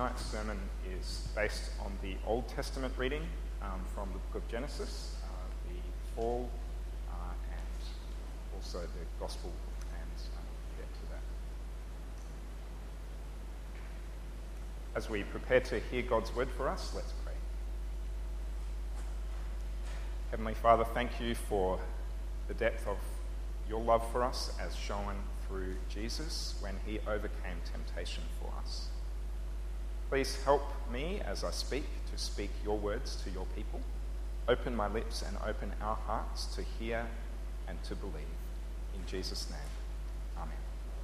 Tonight's sermon is based on the Old Testament reading from the book of Genesis, the fall, and also the Gospel, and we'll get to that. As we prepare to hear God's word for us, let's pray. Heavenly Father, thank you for the depth of your love for us as shown through Jesus when he overcame temptation for us. Please help me as I speak to speak your words to your people. Open my lips and open our hearts to hear and to believe. In Jesus' name, amen.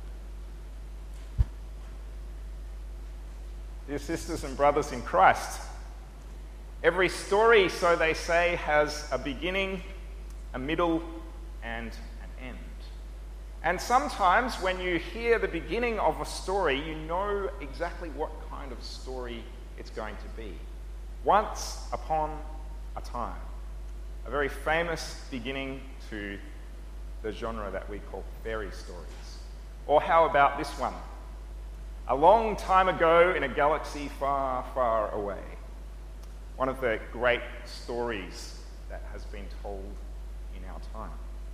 Dear sisters and brothers in Christ, every story, so they say, has a beginning, a middle, and an end. And sometimes when you hear the beginning of a story, you know exactly what kind of story it's going to be. Once upon a time. A very famous beginning to the genre that we call fairy stories. Or how about this one? A long time ago in a galaxy far, far away. One of the great stories that has been told in our time.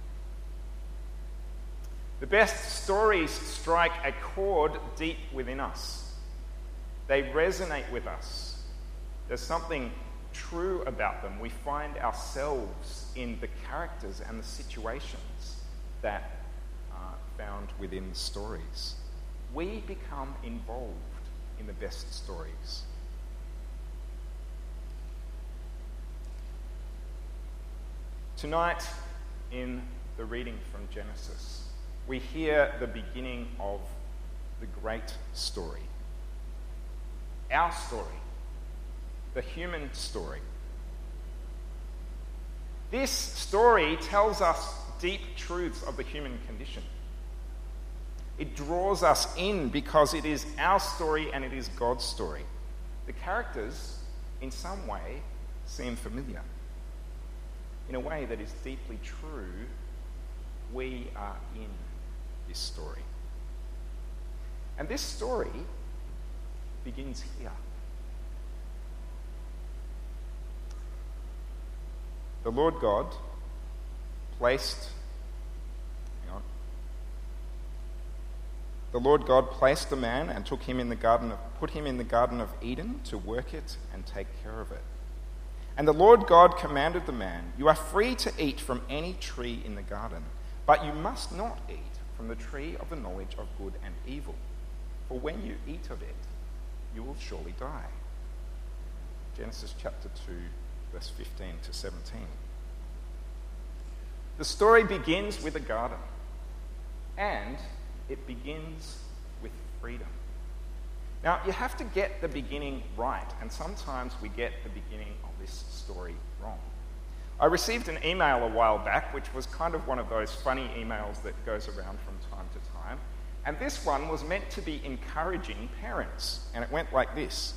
The best stories strike a chord deep within us. They resonate with us. There's something true about them. We find ourselves in the characters and the situations that are found within the stories. We become involved in the best stories. Tonight, in the reading from Genesis, we hear the beginning of the great story. Our story. The human story. This story tells us deep truths of the human condition. It draws us in because it is our story and it is God's story. The characters, in some way, seem familiar. In a way that is deeply true, we are in this story. And this story begins here. The Lord God placed the man and put him in the Garden of Eden to work it and take care of it. And the Lord God commanded the man, "You are free to eat from any tree in the garden, but you must not eat from the tree of the knowledge of good and evil. For when you eat of it, you will surely die." Genesis chapter 2, verse 15 to 17. The story begins with a garden, and it begins with freedom. Now, you have to get the beginning right, and sometimes we get the beginning of this story wrong. I received an email a while back, which was kind of one of those funny emails that goes around from time to time, and this one was meant to be encouraging parents, and it went like this.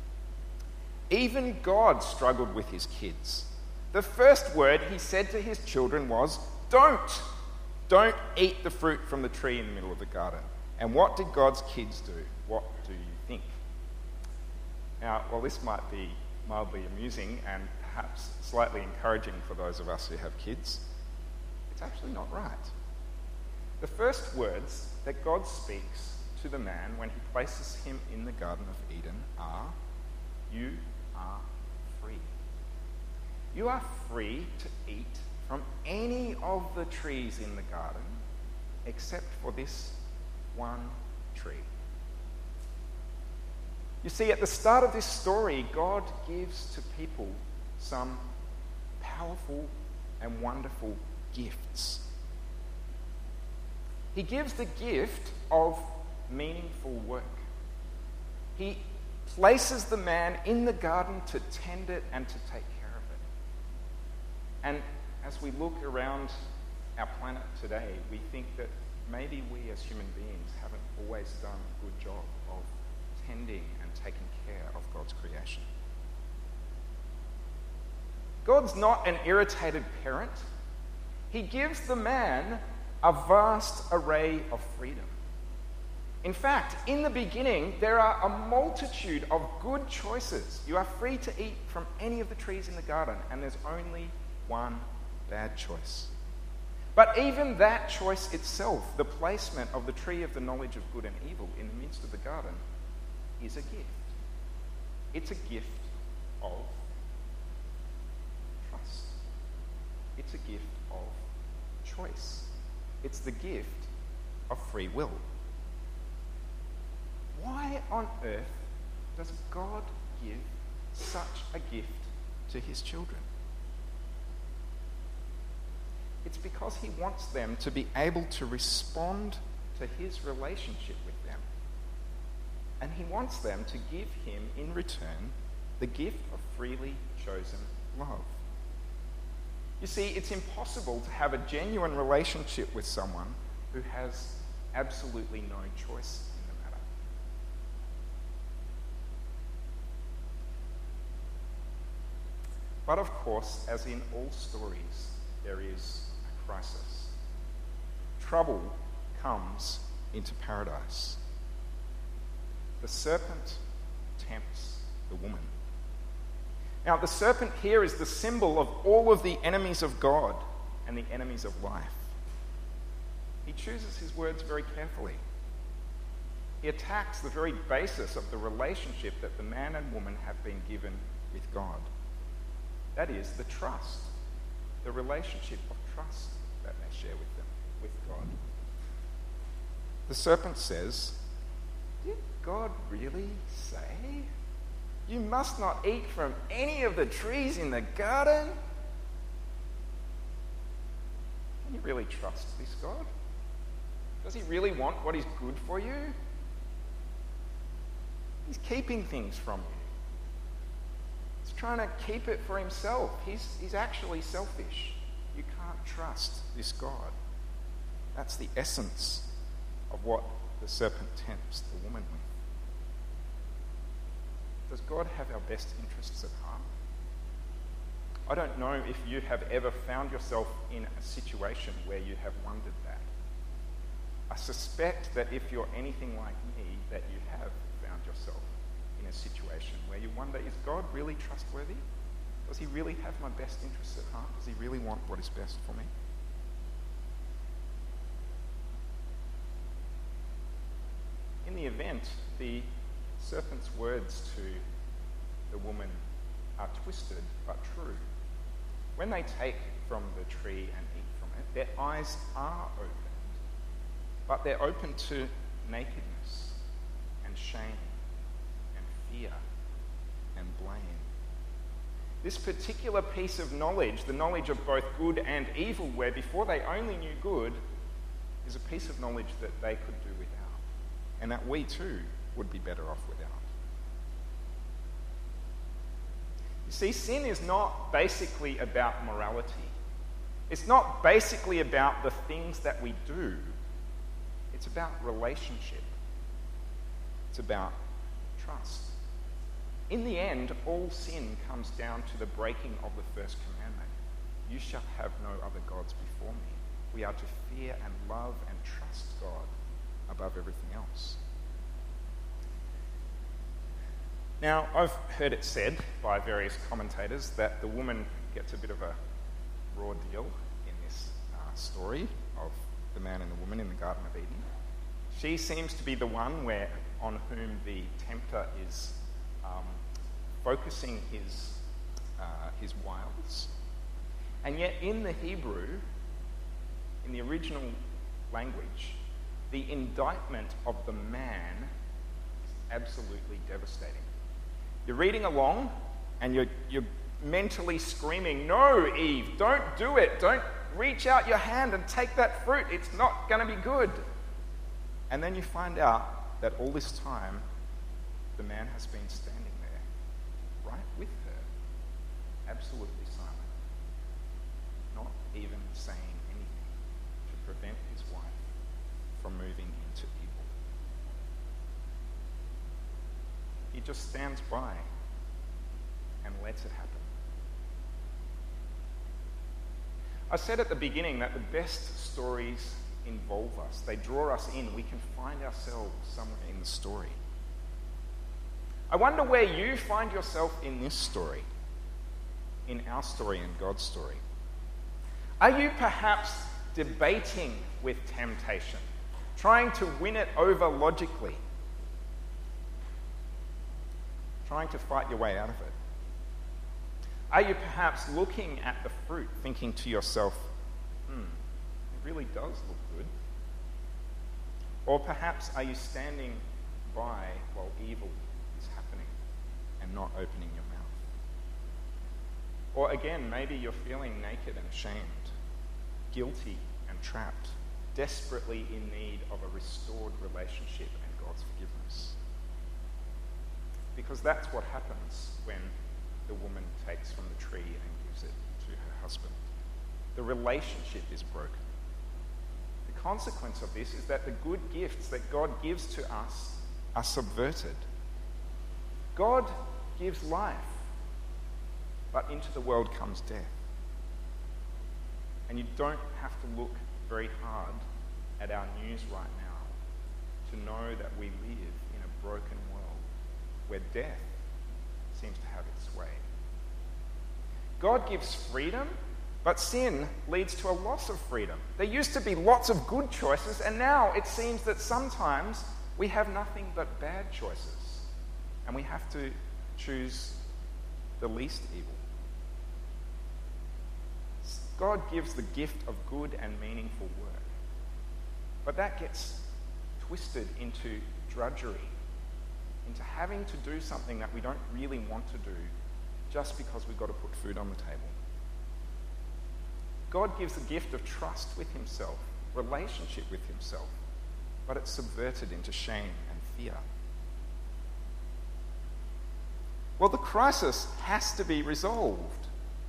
Even God struggled with his kids. The first word he said to his children was, "Don't! Don't eat the fruit from the tree in the middle of the garden." And what did God's kids do? What do you think? Now, while this might be mildly amusing and perhaps slightly encouraging for those of us who have kids, it's actually not right. The first words that God speaks to the man when he places him in the Garden of Eden are, "You are free." You are free to eat from any of the trees in the garden except for this one tree. You see, at the start of this story, God gives to people some powerful and wonderful gifts. He gives the gift of meaningful work. He places the man in the garden to tend it and to take care of it. And as we look around our planet today, we think that maybe we as human beings haven't always done a good job of tending and taking care of God's creation. God's not an irritated parent. He gives the man a vast array of freedom. In fact, in the beginning, there are a multitude of good choices. You are free to eat from any of the trees in the garden, and there's only one bad choice. But even that choice itself, the placement of the tree of the knowledge of good and evil in the midst of the garden, is a gift. It's a gift of trust. It's a gift of choice. It's the gift of free will. Why on earth does God give such a gift to his children? It's because he wants them to be able to respond to his relationship with them. And he wants them to give him, in return, the gift of freely chosen love. You see, it's impossible to have a genuine relationship with someone who has absolutely no choice in the matter. But of course, as in all stories, there is a crisis. Trouble comes into paradise. The serpent tempts the woman. Now, the serpent here is the symbol of all of the enemies of God and the enemies of life. He chooses his words very carefully. He attacks the very basis of the relationship that the man and woman have been given with God. That is, the trust, the relationship of trust that they share with them, with God. The serpent says, "Did God really say you must not eat from any of the trees in the garden?" Can you really trust this God? Does he really want what is good for you? He's keeping things from you. He's trying to keep it for himself. He's actually selfish. You can't trust this God. That's the essence of what the serpent tempts the woman with. Does God have our best interests at heart? I don't know if you have ever found yourself in a situation where you have wondered that. I suspect that if you're anything like me, that you have found yourself in a situation where you wonder, is God really trustworthy? Does he really have my best interests at heart? Does he really want what is best for me? In the event, the serpent's words to the woman are twisted but true. When they take from the tree and eat from it, their eyes are opened, but they're open to nakedness and shame and fear and blame. This particular piece of knowledge, the knowledge of both good and evil, where before they only knew good, is a piece of knowledge that they could do without, and that we too would be better off without. You see, sin is not basically about morality. It's not basically about the things that we do. It's about relationship. It's about trust. In the end, all sin comes down to the breaking of the first commandment. You shall have no other gods before me. We are to fear and love and trust God above everything else. Now, I've heard it said by various commentators that the woman gets a bit of a raw deal in this story of the man and the woman in the Garden of Eden. She seems to be the one on whom the tempter is focusing his wiles. And yet in the Hebrew, in the original language, the indictment of the man is absolutely devastating. You're reading along and you're mentally screaming, "No, Eve, don't do it. Don't reach out your hand and take that fruit. It's not going to be good." And then you find out that all this time, the man has been standing there, right with her, absolutely silent, not even saying anything to prevent his wife from moving into evil. He just stands by and lets it happen. I said at the beginning that the best stories involve us. They draw us in. We can find ourselves somewhere in the story. I wonder where you find yourself in this story, in our story and God's story. Are you perhaps debating with temptation, trying to win it over logically, trying to fight your way out of it? Are you perhaps looking at the fruit, thinking to yourself, it really does look good? Or perhaps are you standing by while evil is happening and not opening your mouth? Or again, maybe you're feeling naked and ashamed, guilty and trapped, desperately in need of a restored relationship and God's forgiveness. Because that's what happens when the woman takes from the tree and gives it to her husband. The relationship is broken. The consequence of this is that the good gifts that God gives to us are subverted. God gives life, but into the world comes death. And you don't have to look very hard at our news right now to know that we live in a broken world where death seems to have its way. God gives freedom, but sin leads to a loss of freedom. There used to be lots of good choices, and now it seems that sometimes we have nothing but bad choices, and we have to choose the least evil. God gives the gift of good and meaningful work, but that gets twisted into drudgery, into having to do something that we don't really want to do just because we've got to put food on the table. God gives the gift of trust with himself, relationship with himself, but it's subverted into shame and fear. Well, the crisis has to be resolved.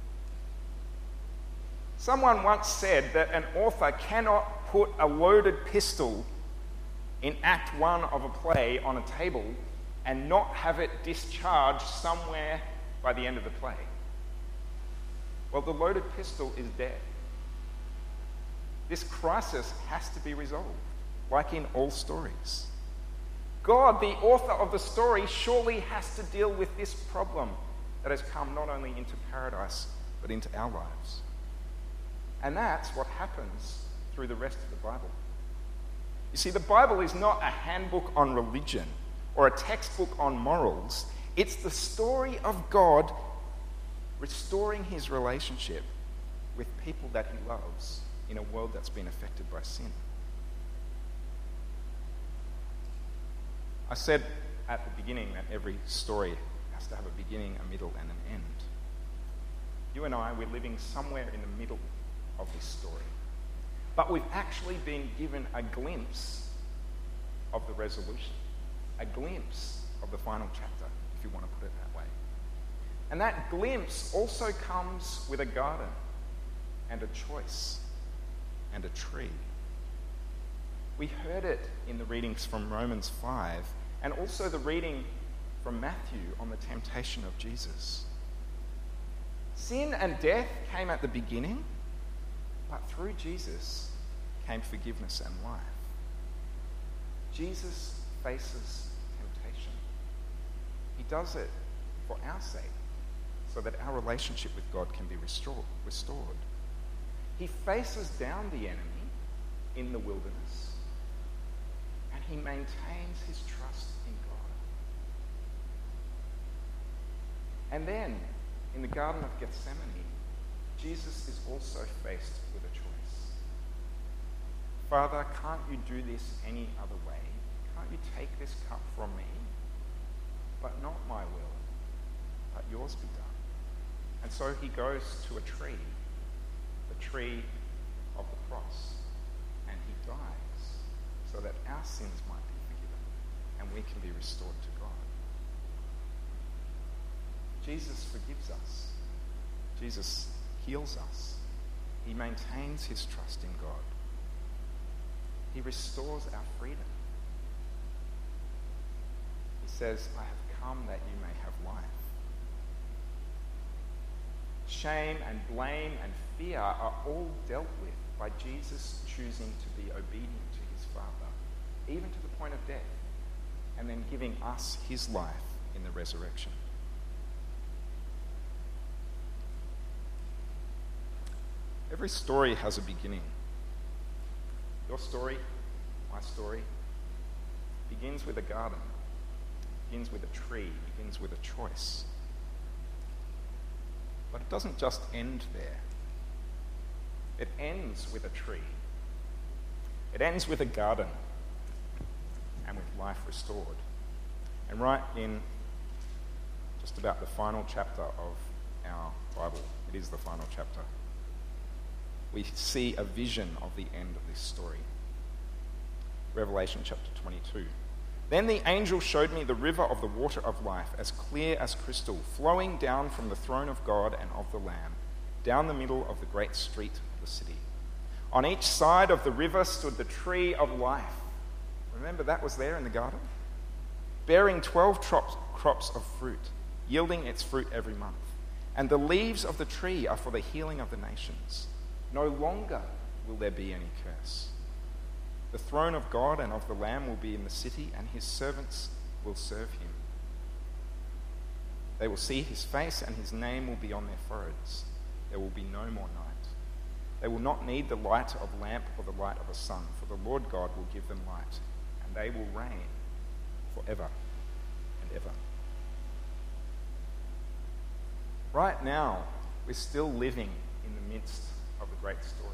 Someone once said that an author cannot put a loaded pistol in Act 1 of a play on a table and not have it discharged somewhere by the end of the play. Well, the loaded pistol is dead. This crisis has to be resolved, like in all stories. God, the author of the story, surely has to deal with this problem that has come not only into paradise, but into our lives. And that's what happens through the rest of the Bible. You see, the Bible is not a handbook on religion or a textbook on morals. It's the story of God restoring his relationship with people that he loves in a world that's been affected by sin. I said at the beginning that every story has to have a beginning, a middle, and an end. You and I, we're living somewhere in the middle of this story. But we've actually been given a glimpse of the resolution, a glimpse of the final chapter, if you want to put it that way. And that glimpse also comes with a garden and a choice and a tree. We heard it in the readings from Romans 5 and also the reading from Matthew on the temptation of Jesus. Sin and death came at the beginning, but through Jesus came forgiveness and life. Jesus faces temptation. He does it for our sake, so that our relationship with God can be restored. He faces down the enemy in the wilderness, and he maintains his trust in God. And then, in the Garden of Gethsemane, Jesus is also faced with a choice. Father, can't you do this any other way? Can't you take this cup from me? But not my will, but yours be done. And so he goes to a tree, the tree of the cross, and he dies so that our sins might be forgiven and we can be restored to God. Jesus forgives us. Jesus heals us. He maintains his trust in God. He restores our freedom. He says, I have come that you may have life. Shame and blame and fear are all dealt with by Jesus choosing to be obedient to his Father, even to the point of death, and then giving us his life in the resurrection. Every story has a beginning. Your story, my story, begins with a garden, begins with a tree, begins with a choice. But it doesn't just end there. It ends with a tree. It ends with a garden and with life restored. And right in just about the final chapter of our Bible, it is the final chapter, we see a vision of the end of this story. Revelation chapter 22. Then the angel showed me the river of the water of life, as clear as crystal, flowing down from the throne of God and of the Lamb, down the middle of the great street of the city. On each side of the river stood the tree of life. Remember that was there in the garden? Bearing 12 crops of fruit, yielding its fruit every month. And the leaves of the tree are for the healing of the nations. No longer will there be any curse. The throne of God and of the Lamb will be in the city, and his servants will serve him. They will see his face, and his name will be on their foreheads. There will be no more night. They will not need the light of a lamp or the light of a sun, for the Lord God will give them light, and they will reign forever and ever. Right now, we're still living in the midst of the great story.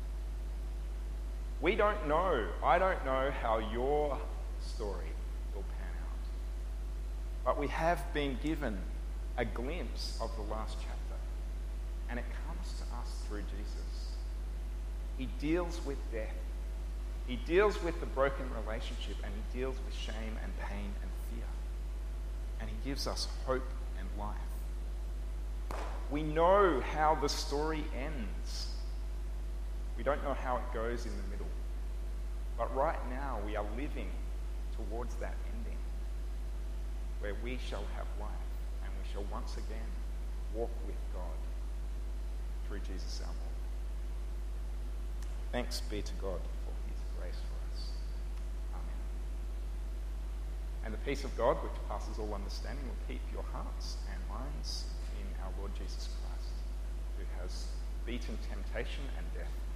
We don't know, I don't know how your story will pan out. But we have been given a glimpse of the last chapter. And it comes to us through Jesus. He deals with death. He deals with the broken relationship, and he deals with shame and pain and fear. And he gives us hope and life. We know how the story ends. We don't know how it goes in the middle. But right now we are living towards that ending, where we shall have life and we shall once again walk with God through Jesus our Lord. Thanks be to God for his grace for us. Amen. And the peace of God, which passes all understanding, will keep your hearts and minds in our Lord Jesus Christ, who has beaten temptation and death